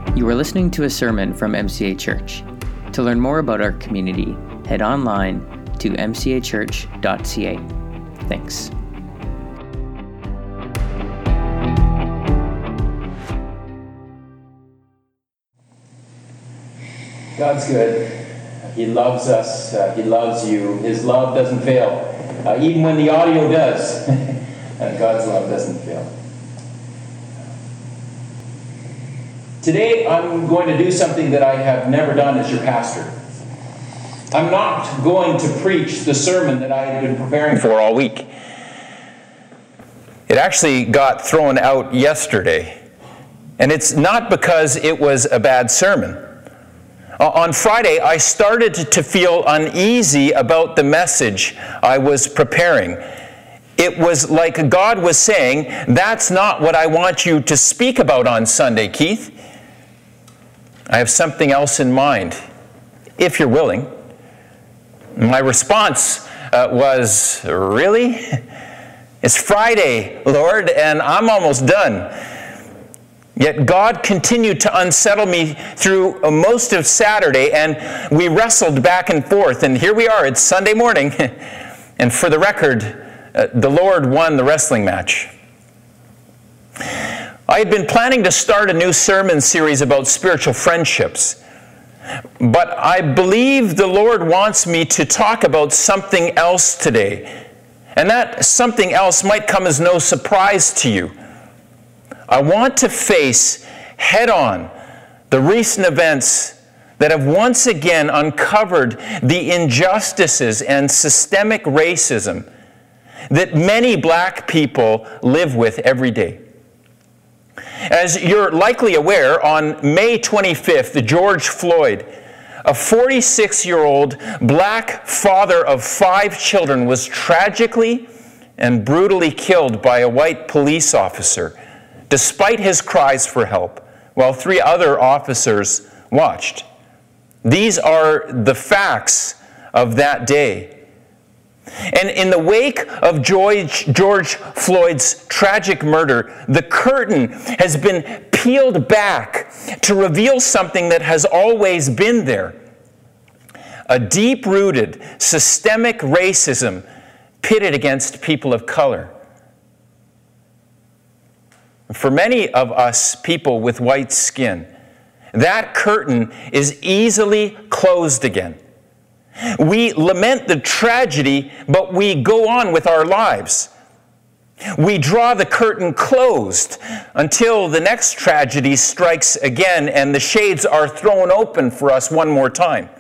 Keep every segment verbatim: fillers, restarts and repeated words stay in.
You are listening to a sermon from M C A Church. To learn more about our community, head online to m c a church dot c a. Thanks. God's good. He loves us. Uh, he loves you. His love doesn't fail. Uh, even when the audio does, and God's love doesn't fail. Today, I'm going to do something that I have never done as your pastor. I'm not going to preach the sermon that I had been preparing for all week. It actually got thrown out yesterday. And it's not because it was a bad sermon. On Friday, I started to feel uneasy about the message I was preparing. It was like God was saying, "That's not what I want you to speak about on Sunday, Keith. I have something else in mind, if you're willing." My response uh, was, "Really? It's Friday, Lord, and I'm almost done." Yet God continued to unsettle me through most of Saturday, and we wrestled back and forth. And here we are, it's Sunday morning. And for the record, uh, the Lord won the wrestling match. I had been planning to start a new sermon series about spiritual friendships. But I believe the Lord wants me to talk about something else today. And that something else might come as no surprise to you. I want to face head-on the recent events that have once again uncovered the injustices and systemic racism that many black people live with every day. As you're likely aware, on May twenty-fifth, George Floyd, a forty-six-year-old black father of five children, was tragically and brutally killed by a white police officer, despite his cries for help, while three other officers watched. These are the facts of that day. And in the wake of George, George Floyd's tragic murder, the curtain has been peeled back to reveal something that has always been there. A deep-rooted, systemic racism pitted against people of color. For many of us people with white skin, that curtain is easily closed again. We lament the tragedy, but we go on with our lives. We draw the curtain closed until the next tragedy strikes again and the shades are thrown open for us one more time.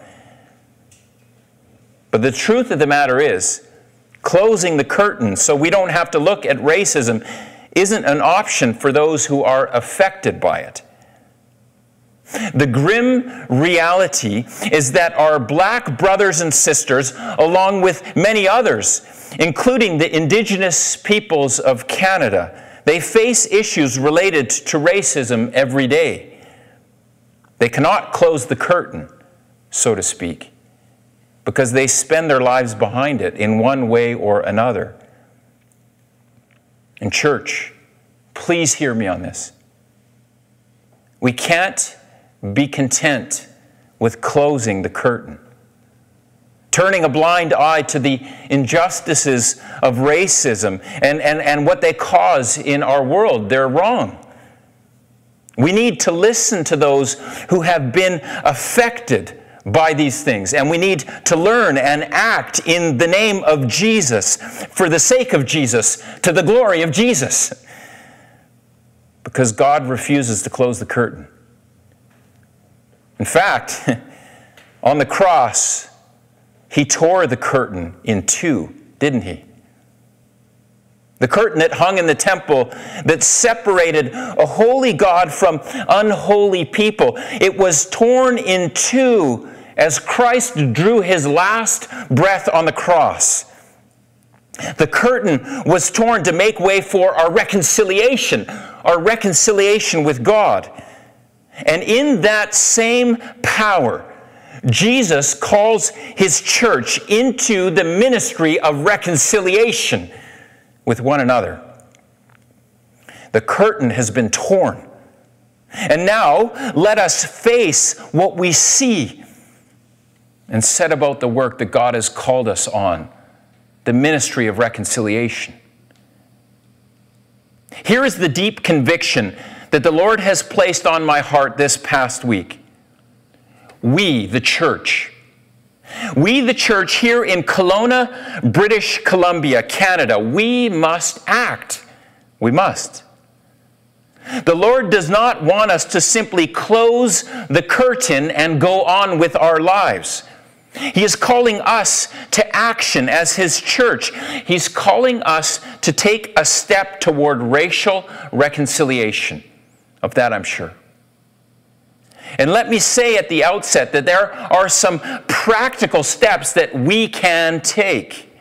But the truth of the matter is, closing the curtain so we don't have to look at racism isn't an option for those who are affected by it. The grim reality is that our black brothers and sisters, along with many others, including the Indigenous peoples of Canada, they face issues related to racism every day. They cannot close the curtain, so to speak, because they spend their lives behind it in one way or another. And church, please hear me on this. We can't be content with closing the curtain, turning a blind eye to the injustices of racism and, and, and what they cause in our world. They're wrong. We need to listen to those who have been affected by these things, and we need to learn and act in the name of Jesus, for the sake of Jesus, to the glory of Jesus, because God refuses to close the curtain. In fact, on the cross, he tore the curtain in two, didn't he? The curtain that hung in the temple that separated a holy God from unholy people. It was torn in two as Christ drew his last breath on the cross. The curtain was torn to make way for our reconciliation, our reconciliation with God. And in that same power, Jesus calls his church into the ministry of reconciliation with one another. The curtain has been torn, And now, let us face what we see and set about the work that God has called us on, the ministry of reconciliation. Here is the deep conviction that the Lord has placed on my heart this past week. We, the church, we, the church here in Kelowna, British Columbia, Canada, we must act. We must. The Lord does not want us to simply close the curtain and go on with our lives. He is calling us to action as His church. He's calling us to take a step toward racial reconciliation. Of that, I'm sure. And let me say at the outset that there are some practical steps that we can take.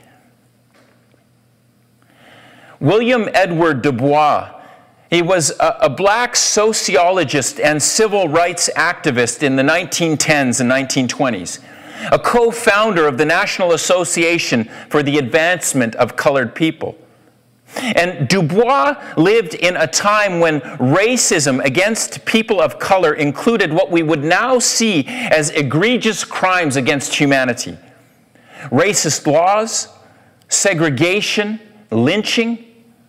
William Edward Dubois, he was a, a black sociologist and civil rights activist in the nineteen tens and nineteen twenties, a co-founder of the National Association for the Advancement of Colored People. And Dubois lived in a time when racism against people of color included what we would now see as egregious crimes against humanity. Racist laws, segregation, lynching.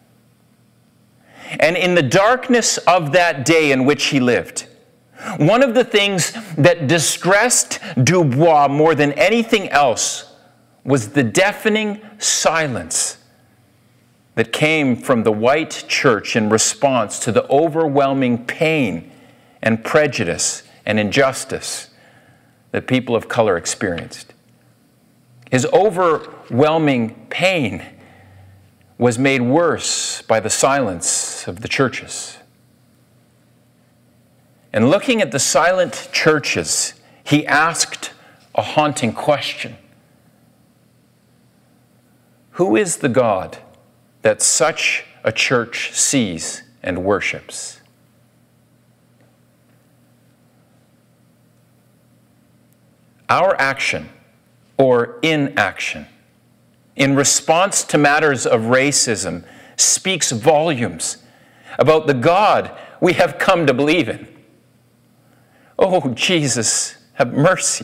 And in the darkness of that day in which he lived, one of the things that distressed Dubois more than anything else was the deafening silence that came from the white church in response to the overwhelming pain and prejudice and injustice that people of color experienced. His overwhelming pain was made worse by the silence of the churches. And looking at the silent churches, he asked a haunting question. Who is the God that such a church sees and worships? Our action or inaction in response to matters of racism speaks volumes about the God we have come to believe in. Oh, Jesus, have mercy.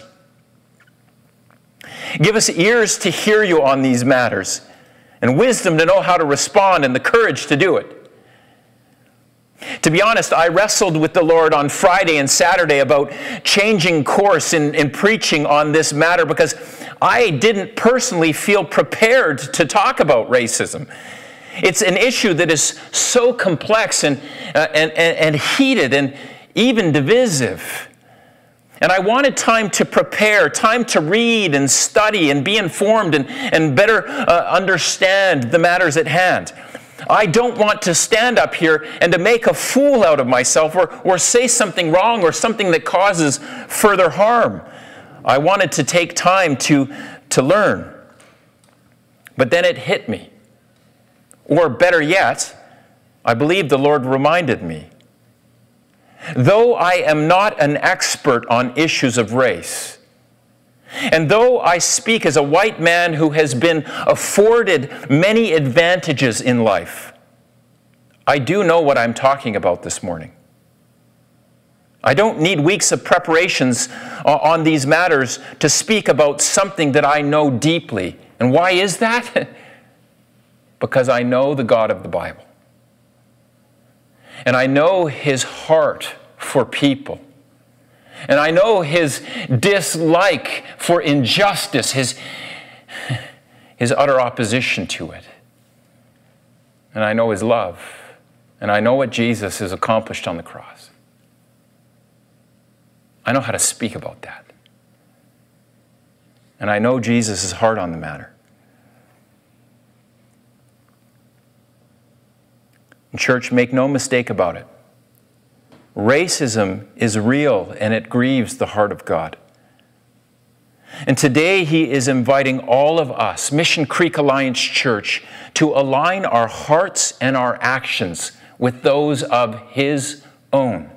Give us ears to hear you on these matters, and wisdom to know how to respond, and the courage to do it. To be honest, I wrestled with the Lord on Friday and Saturday about changing course in, in preaching on this matter because I didn't personally feel prepared to talk about racism. It's an issue that is so complex and, uh, and, and, and heated and even divisive. And I wanted time to prepare, time to read and study and be informed and, and better uh, understand the matters at hand. I don't want to stand up here and to make a fool out of myself or, or say something wrong or something that causes further harm. I wanted to take time to, to learn. But then it hit me. Or better yet, I believe the Lord reminded me. Though I am not an expert on issues of race, and though I speak as a white man who has been afforded many advantages in life, I do know what I'm talking about this morning. I don't need weeks of preparations on these matters to speak about something that I know deeply. And why is that? Because I know the God of the Bible. And I know His heart for people. And I know His dislike for injustice, His, His utter opposition to it. And I know His love. And I know what Jesus has accomplished on the cross. I know how to speak about that. And I know Jesus' heart on the matter. Church, make no mistake about it. Racism is real and it grieves the heart of God. And today He is inviting all of us, Mission Creek Alliance Church, to align our hearts and our actions with those of His own.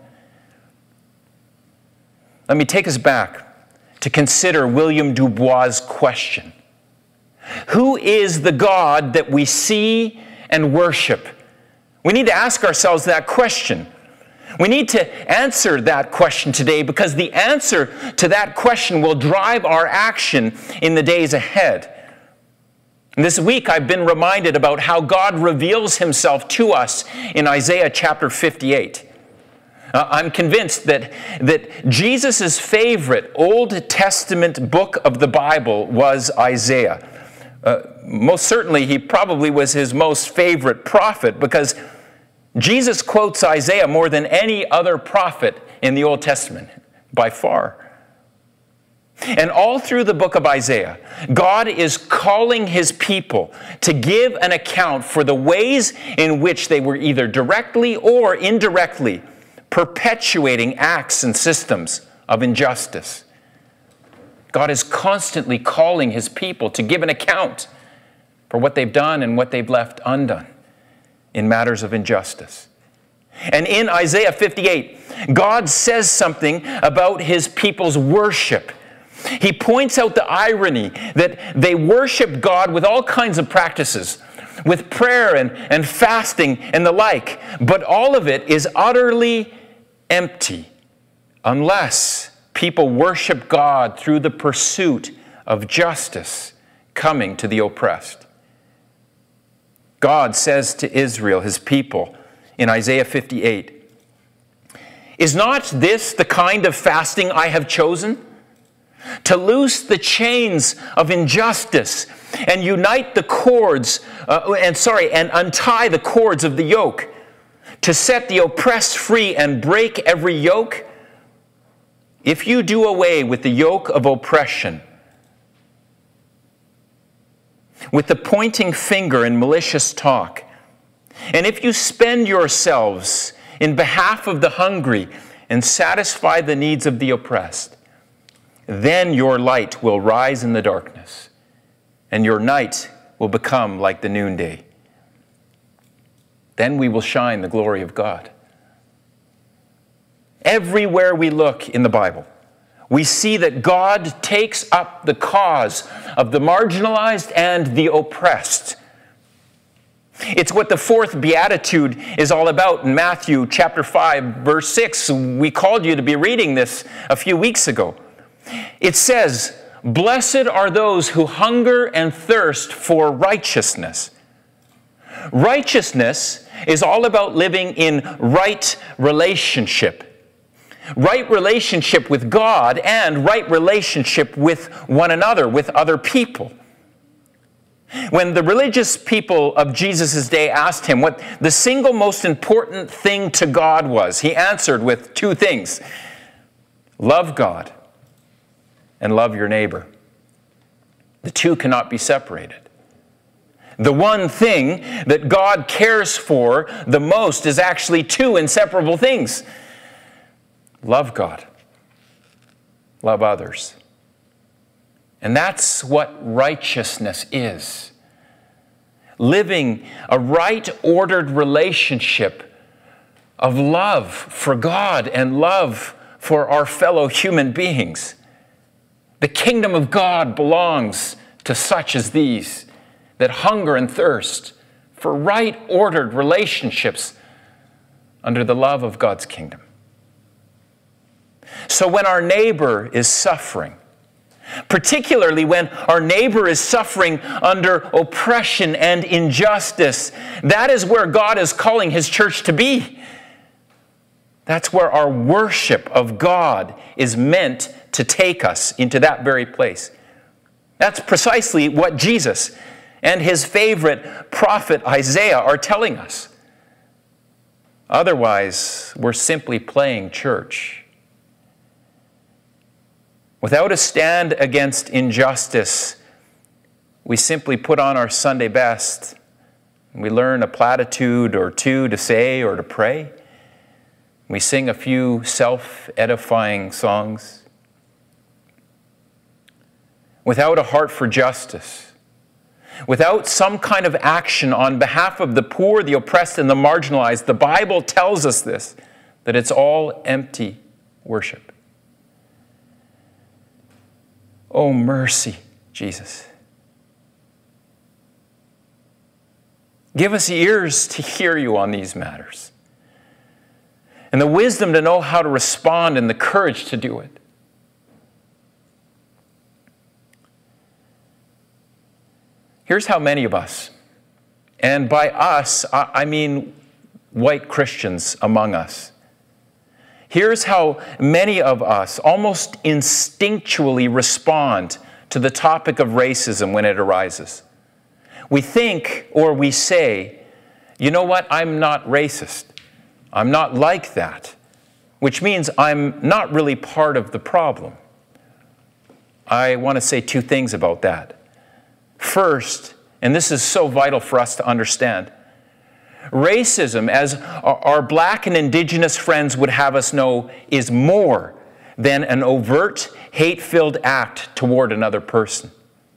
Let me take us back to consider William Dubois' question. Who is the God that we see and worship? We need to ask ourselves that question. We need to answer that question today, because the answer to that question will drive our action in the days ahead. And this week I've been reminded about how God reveals himself to us in Isaiah chapter fifty-eight. Uh, I'm convinced that, that Jesus' favorite Old Testament book of the Bible was Isaiah. Uh, most certainly he probably was his most favorite prophet, because Jesus quotes Isaiah more than any other prophet in the Old Testament, by far. And all through the book of Isaiah, God is calling his people to give an account for the ways in which they were either directly or indirectly perpetuating acts and systems of injustice. God is constantly calling his people to give an account for what they've done and what they've left undone in matters of injustice. And in Isaiah fifty-eight, God says something about his people's worship. He points out the irony that they worship God with all kinds of practices, with prayer and, and fasting and the like, but all of it is utterly empty unless people worship God through the pursuit of justice coming to the oppressed. God says to Israel, his people, in Isaiah fifty-eight, "Is not this the kind of fasting I have chosen? To loose the chains of injustice and unite the cords, uh, and sorry, and untie the cords of the yoke, to set the oppressed free and break every yoke? If you do away with the yoke of oppression, with the pointing finger and malicious talk, and if you spend yourselves in behalf of the hungry and satisfy the needs of the oppressed, then your light will rise in the darkness, and your night will become like the noonday. Then we will shine the glory of God." Everywhere we look in the Bible, we see that God takes up the cause of the marginalized and the oppressed. It's what the fourth beatitude is all about in Matthew chapter five, verse six. We called you to be reading this a few weeks ago. It says, "Blessed are those who hunger and thirst for righteousness." Righteousness is all about living in right relationship. Right relationship with God and right relationship with one another, with other people. When the religious people of Jesus' day asked him what the single most important thing to God was, he answered with two things: love God and love your neighbor. The two cannot be separated. The one thing that God cares for the most is actually two inseparable things: love God, love others. And that's what righteousness is. Living a right ordered relationship of love for God and love for our fellow human beings. The kingdom of God belongs to such as these, that hunger and thirst for right ordered relationships under the love of God's kingdom. So when our neighbor is suffering, particularly when our neighbor is suffering under oppression and injustice, that is where God is calling his church to be. That's where our worship of God is meant to take us, into that very place. That's precisely what Jesus and his favorite prophet Isaiah are telling us. Otherwise, we're simply playing church. Without a stand against injustice, we simply put on our Sunday best. We learn a platitude or two to say or to pray. We sing a few self-edifying songs. Without a heart for justice, without some kind of action on behalf of the poor, the oppressed, and the marginalized, the Bible tells us this, that it's all empty worship. Oh, mercy, Jesus. Give us ears to hear you on these matters. and the wisdom to know how to respond and the courage to do it. Here's how many of us, and by us, I mean white Christians among us, here's how many of us almost instinctually respond to the topic of racism when it arises. We think or we say, you know what, I'm not racist. I'm not like that, which means I'm not really part of the problem. I want to say two things about that. First, and this is so vital for us to understand, racism, as our black and indigenous friends would have us know, is more than an overt, hate-filled act toward another person.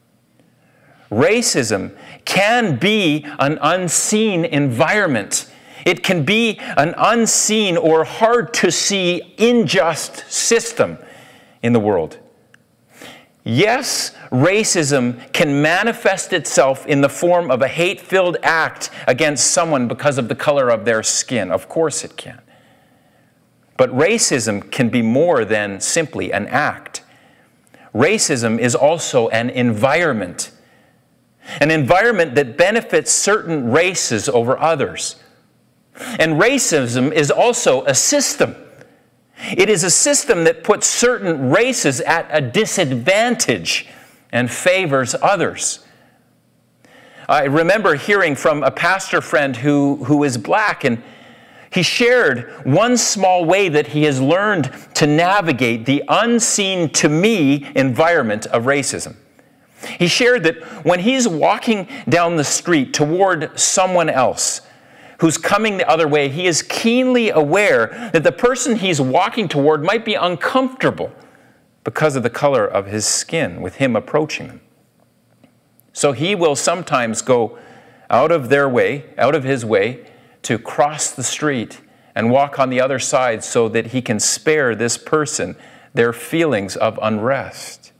Racism can be an unseen environment. It can be an unseen or hard-to-see unjust system in the world. Yes, racism can manifest itself in the form of a hate-filled act against someone because of the color of their skin. Of course it can. But racism can be more than simply an act. Racism is also an environment. An environment that benefits certain races over others. And racism is also a system. It is a system that puts certain races at a disadvantage and favors others. I remember hearing from a pastor friend who, who is black, and he shared one small way that he has learned to navigate the unseen to me environment of racism. He shared that when he's walking down the street toward someone else who's coming the other way, he is keenly aware that the person he's walking toward might be uncomfortable because of the color of his skin with him approaching them. So he will sometimes go out of their way, out of his way, to cross the street and walk on the other side so that he can spare this person their feelings of unrest.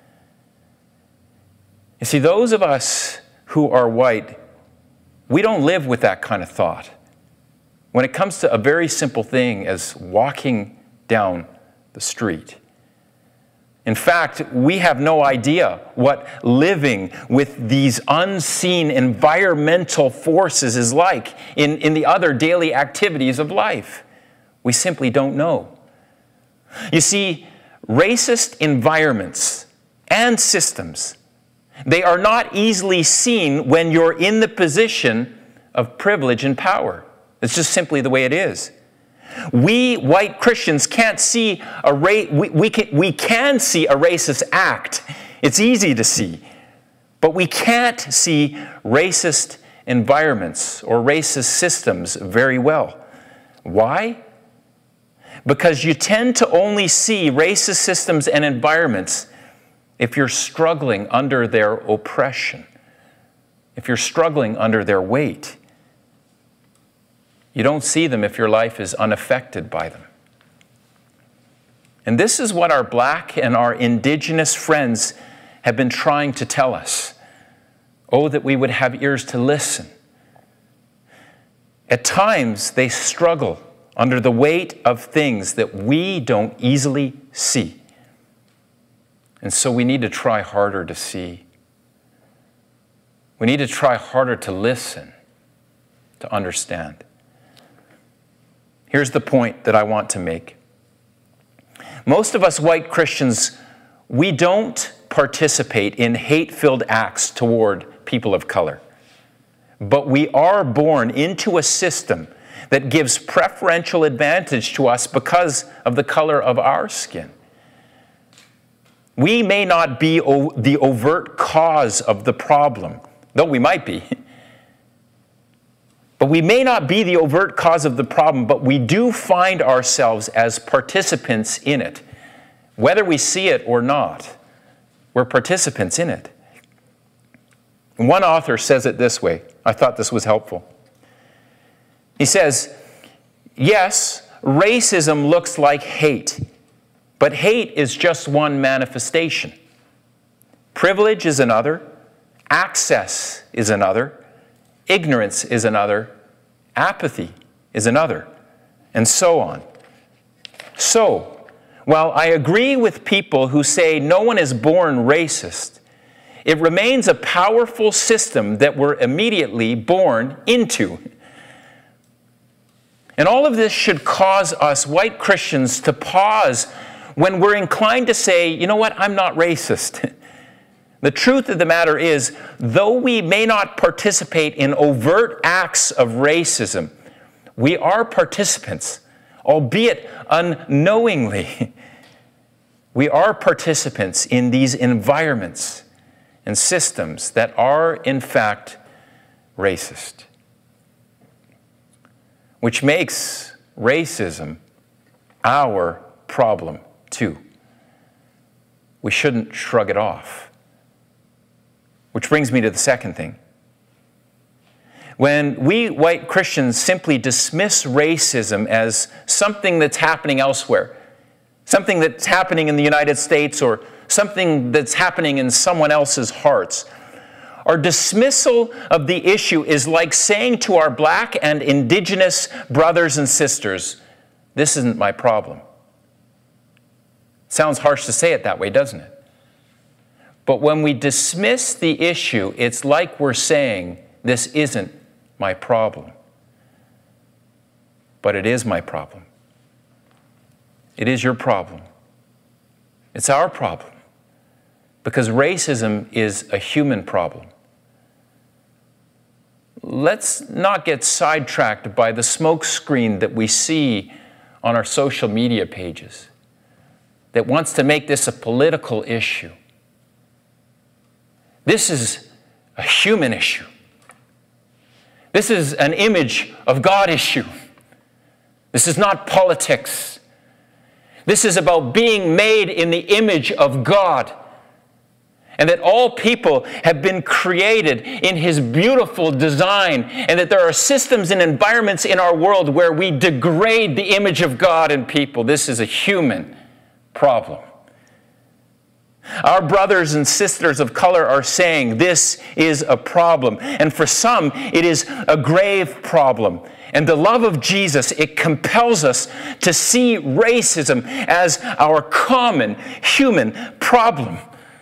You see, those of us who are white, we don't live with that kind of thought. When it comes to a very simple thing as walking down the street. In fact, we have no idea what living with these unseen environmental forces is like in, in the other daily activities of life. We simply don't know. You see, racist environments and systems, they are not easily seen when you're in the position of privilege and power. It's just simply the way it is. We white Christians can't see a ra- we, we, can, we can see a racist act. It's easy to see. But we can't see racist environments or racist systems very well. Why? Because you tend to only see racist systems and environments if you're struggling under their oppression, if you're struggling under their weight. You don't see them if your life is unaffected by them. And this is what our black and our indigenous friends have been trying to tell us. Oh, that we would have ears to listen. At times, they struggle under the weight of things that we don't easily see. And so we need to try harder to see. We need to try harder to listen, to understand. Here's the point that I want to make. Most of us white Christians, we don't participate in hate-filled acts toward people of color. But we are born into a system that gives preferential advantage to us because of the color of our skin. We may not be o- the overt cause of the problem, though we might be. But we may not be the overt cause of the problem, but we do find ourselves as participants in it. Whether we see it or not, we're participants in it. And one author says it this way. I thought this was helpful. He says, yes, racism looks like hate, but hate is just one manifestation. Privilege is another. Access is another. Ignorance is another. Apathy is another. and so on. So, while I agree with people who say no one is born racist, it remains a powerful system that we're immediately born into. And all of this should cause us white Christians to pause when we're inclined to say, you know what, I'm not racist. The truth of the matter is, though we may not participate in overt acts of racism, we are participants, albeit unknowingly. We are participants in these environments and systems that are, in fact, racist. Which makes racism our problem, too. We shouldn't shrug it off. Which brings me to the second thing. When we white Christians simply dismiss racism as something that's happening elsewhere, something that's happening in the United States or something that's happening in someone else's hearts, our dismissal of the issue is like saying to our black and indigenous brothers and sisters, this isn't my problem. Sounds harsh to say it that way, doesn't it? But when we dismiss the issue, it's like we're saying, this isn't my problem. But it is my problem. It is your problem. It's our problem. Because racism is a human problem. Let's not get sidetracked by the smokescreen that we see on our social media pages that wants to make this a political issue. This is a human issue. This is an image of God issue. This is not politics. This is about being made in the image of God. And that all people have been created in His beautiful design, and that there are systems and environments in our world where we degrade the image of God in people. This is a human problem. Our brothers and sisters of color are saying this is a problem. And for some, it is a grave problem. And the love of Jesus, it compels us to see racism as our common human problem.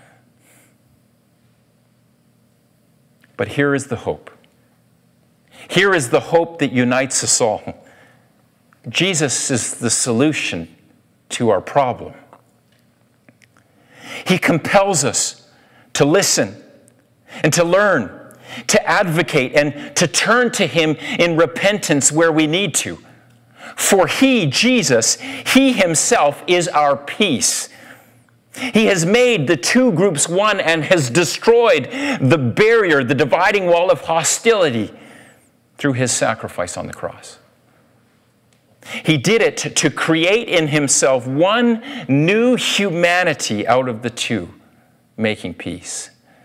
But here is the hope. Here is the hope that unites us all. Jesus is the solution to our problem. He compels us to listen and to learn, to advocate, and to turn to Him in repentance where we need to. For He, Jesus, He Himself is our peace. He has made the two groups one and has destroyed the barrier, the dividing wall of hostility through His sacrifice on the cross. He did it to create in Himself one new humanity out of the two, making peace.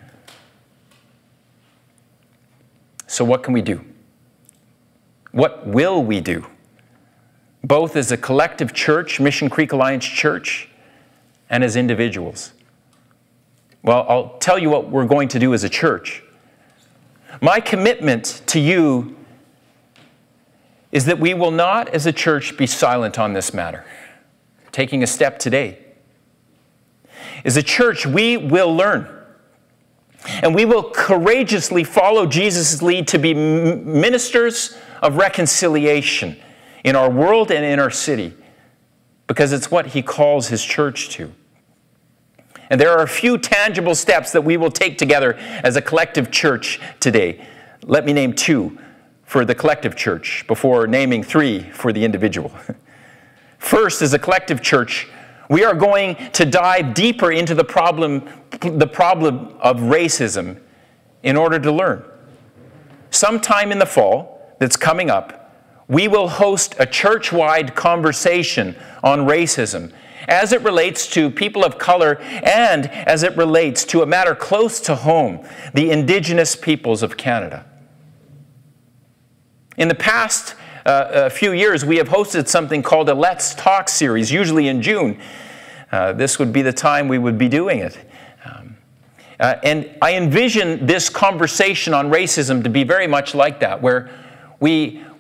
So what can we do? What will we do? Both as a collective church, Mission Creek Alliance Church, and as individuals. Well, I'll tell you what we're going to do as a church. My commitment to you is that we will not, as a church, be silent on this matter. Taking a step today. As a church, we will learn. And we will courageously follow Jesus' lead to be ministers of reconciliation in our world and in our city, because it's what He calls His church to. And there are a few tangible steps that we will take together as a collective church today. Let me name two for the collective church before naming three for the individual. First, as a collective church, we are going to dive deeper into the problem, the problem of racism in order to learn. Sometime in the fall that's coming up, we will host a church-wide conversation on racism as it relates to people of color and as it relates to a matter close to home, the Indigenous peoples of Canada. In the past uh, a few years, we have hosted something called a Let's Talk series, usually in June. Uh, this would be the time we would be doing it. Um, uh, and I envision this conversation on racism to be very much like that, where we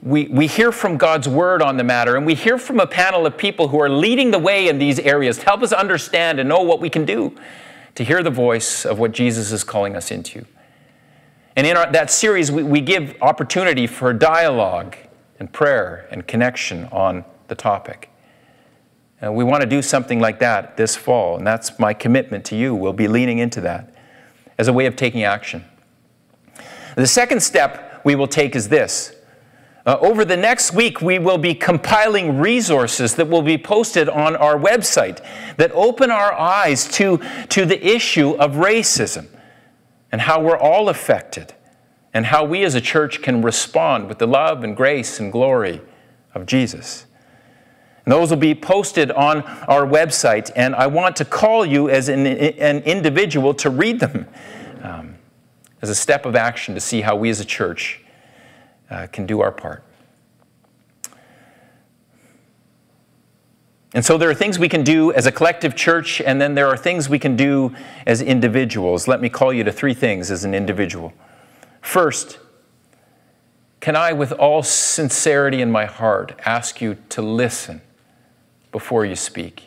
we, we hear from God's word on the matter, and we hear from a panel of people who are leading the way in these areas to help us understand and know what we can do to hear the voice of what Jesus is calling us into. And in our, that series, we, we give opportunity for dialogue and prayer and connection on the topic. And we want to do something like that this fall, and that's my commitment to you. We'll be leaning into that as a way of taking action. The second step we will take is this. Uh, over the next week, we will be compiling resources that will be posted on our website that open our eyes to, to the issue of racism and how we're all affected and how we as a church can respond with the love and grace and glory of Jesus. And those will be posted on our website, and I want to call you as an, an individual to read them um, as a step of action to see how we as a church Uh, can do our part. And so there are things we can do as a collective church, and then there are things we can do as individuals. Let me call you to three things as an individual. First, can I, with all sincerity in my heart, ask you to listen before you speak?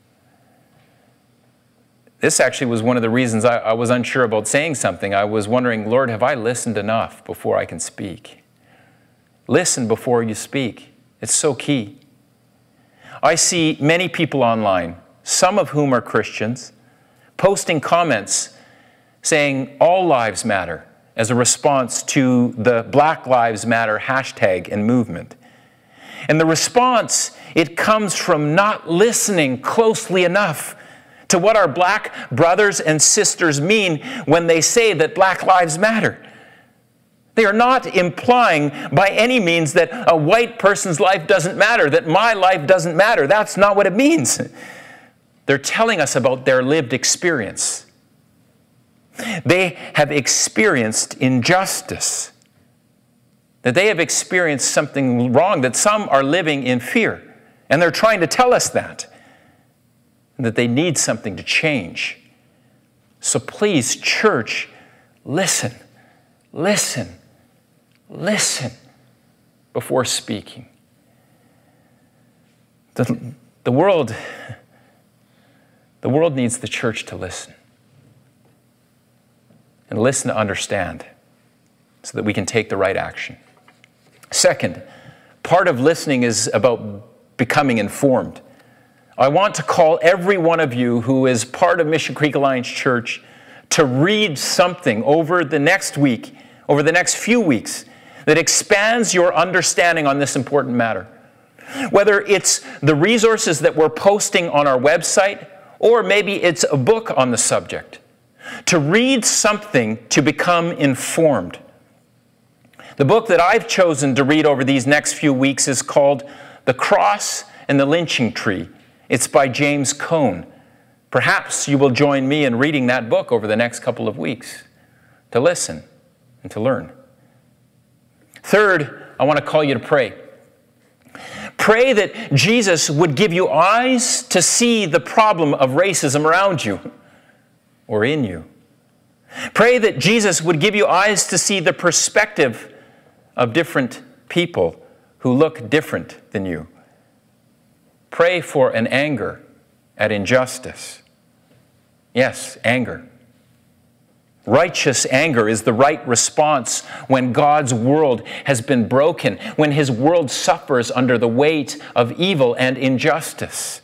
This actually was one of the reasons I, I was unsure about saying something. I was wondering, Lord, have I listened enough before I can speak? Listen before you speak. It's so key. I see many people online, some of whom are Christians, posting comments saying all lives matter as a response to the Black Lives Matter hashtag and movement. And the response, it comes from not listening closely enough to what our black brothers and sisters mean when they say that Black Lives Matter. They are not implying by any means that a white person's life doesn't matter, that my life doesn't matter. That's not what it means. They're telling us about their lived experience. They have experienced injustice, that they have experienced something wrong, that some are living in fear. And they're trying to tell us that, and that they need something to change. So please, church, listen, listen. Listen before speaking. The, the world, the world needs the church to listen. And listen to understand so that we can take the right action. Second, part of listening is about becoming informed. I want to call every one of you who is part of Mission Creek Alliance Church to read something over the next week, over the next few weeks, that expands your understanding on this important matter. Whether it's the resources that we're posting on our website, or maybe it's a book on the subject. To read something to become informed. The book that I've chosen to read over these next few weeks is called The Cross and the Lynching Tree. It's by James Cone. Perhaps you will join me in reading that book over the next couple of weeks to listen and to learn. Third, I want to call you to pray. Pray that Jesus would give you eyes to see the problem of racism around you or in you. Pray that Jesus would give you eyes to see the perspective of different people who look different than you. Pray for an anger at injustice. Yes, anger. Righteous anger is the right response when God's world has been broken, when His world suffers under the weight of evil and injustice.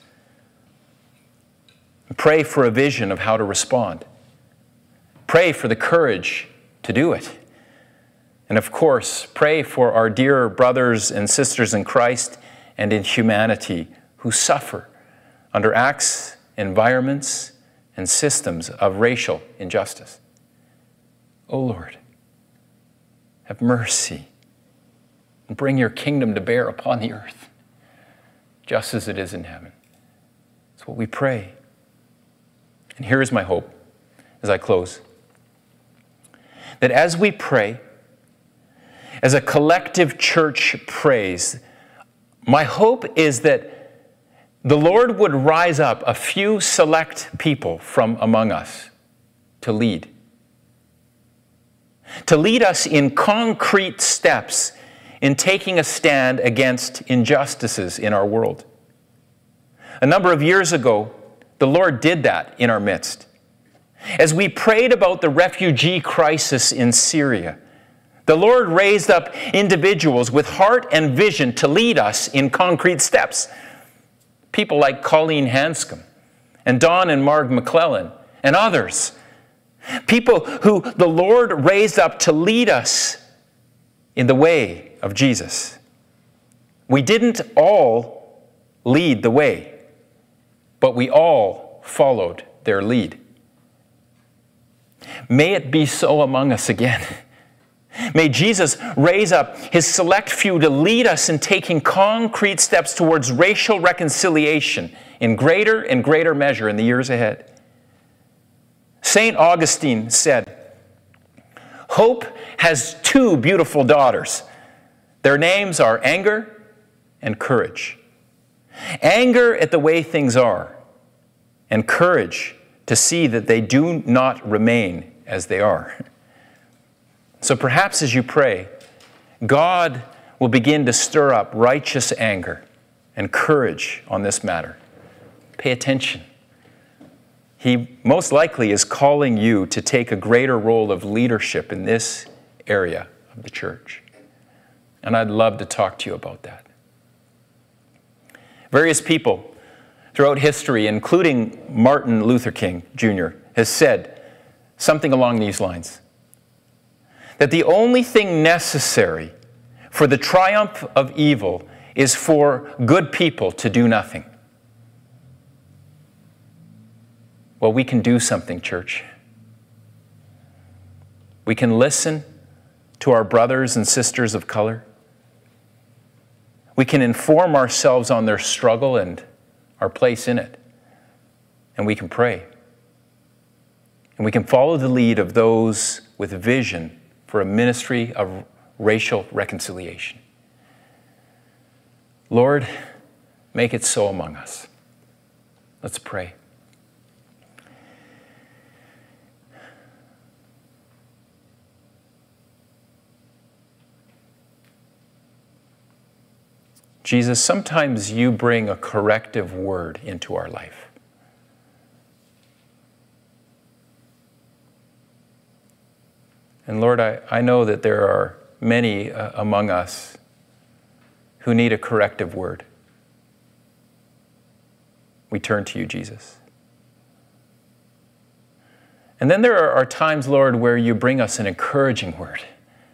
Pray for a vision of how to respond. Pray for the courage to do it. And of course, pray for our dear brothers and sisters in Christ and in humanity who suffer under acts, environments, and systems of racial injustice. O Lord, have mercy and bring your kingdom to bear upon the earth, just as it is in heaven. That's what we pray. And here is my hope as I close. That as we pray, as a collective church prays, my hope is that the Lord would rise up a few select people from among us to lead. To lead us in concrete steps in taking a stand against injustices in our world. A number of years ago, the Lord did that in our midst. As we prayed about the refugee crisis in Syria, the Lord raised up individuals with heart and vision to lead us in concrete steps. People like Colleen Hanscom and Don and Marg McClellan and others. People who the Lord raised up to lead us in the way of Jesus. We didn't all lead the way, but we all followed their lead. May it be so among us again. May Jesus raise up his select few to lead us in taking concrete steps towards racial reconciliation in greater and greater measure in the years ahead. Saint Augustine said, "Hope has two beautiful daughters. Their names are anger and courage. Anger at the way things are, and courage to see that they do not remain as they are." So perhaps as you pray, God will begin to stir up righteous anger and courage on this matter. Pay attention. He most likely is calling you to take a greater role of leadership in this area of the church. And I'd love to talk to you about that. Various people throughout history, including Martin Luther King Junior, has said something along these lines: that the only thing necessary for the triumph of evil is for good people to do nothing. Well, we can do something, church. We can listen to our brothers and sisters of color. We can inform ourselves on their struggle and our place in it. And we can pray. And we can follow the lead of those with vision for a ministry of racial reconciliation. Lord, make it so among us. Let's pray. Jesus, sometimes you bring a corrective word into our life. And Lord, I, I know that there are many uh, among us who need a corrective word. We turn to you, Jesus. And then there are, are times, Lord, where you bring us an encouraging word.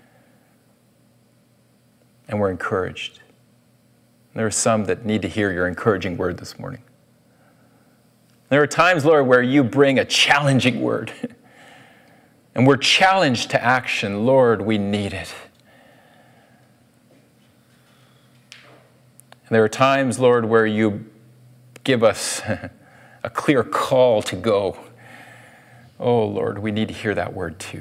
And we're encouraged. There are some that need to hear your encouraging word this morning. There are times, Lord, where you bring a challenging word. And we're challenged to action. Lord, we need it. And there are times, Lord, where you give us a clear call to go. Oh, Lord, we need to hear that word too.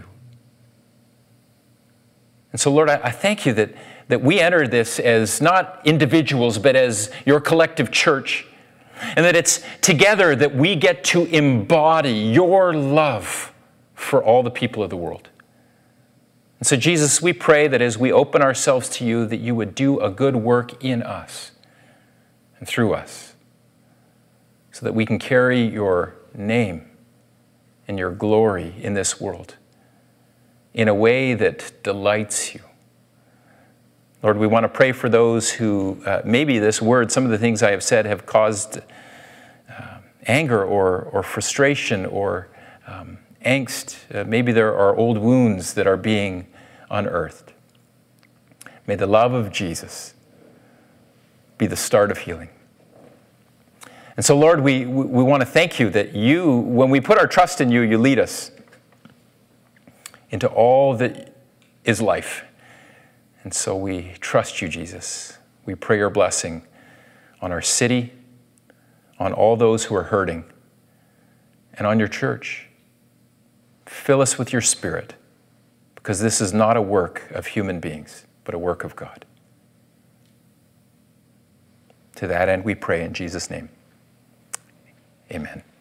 And so, Lord, I, I thank you that, that we enter this as not individuals, but as your collective church. And that it's together that we get to embody your love for all the people of the world. And so, Jesus, we pray that as we open ourselves to you, that you would do a good work in us and through us, so that we can carry your name and your glory in this world in a way that delights you. Lord, we want to pray for those who uh, maybe this word, some of the things I have said have caused uh, anger or, or frustration or um, angst. Uh, maybe there are old wounds that are being unearthed. May the love of Jesus be the start of healing. And so, Lord, we, we, we want to thank you that you, when we put our trust in you, you lead us into all that is life. And so we trust you, Jesus. We pray your blessing on our city, on all those who are hurting, and on your church. Fill us with your Spirit, because this is not a work of human beings, but a work of God. To that end we pray in Jesus' name. Amen.